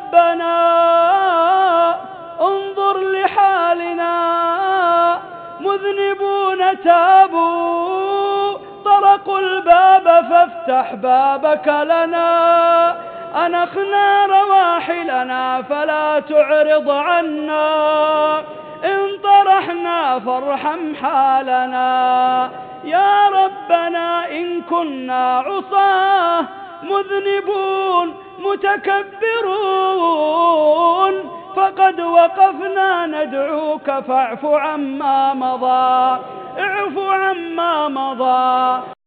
ربنا انظر لحالنا، مذنبون تابوا طرقوا الباب فافتح بابك لنا، أنخنا رواحلنا فلا تعرض عنا، إن طرحنا فارحم حالنا. يا ربنا إن كنا عصاه مذنبون متكبرون، فقد وقفنا ندعوك فاعف عما مضى، اعف عما مضى.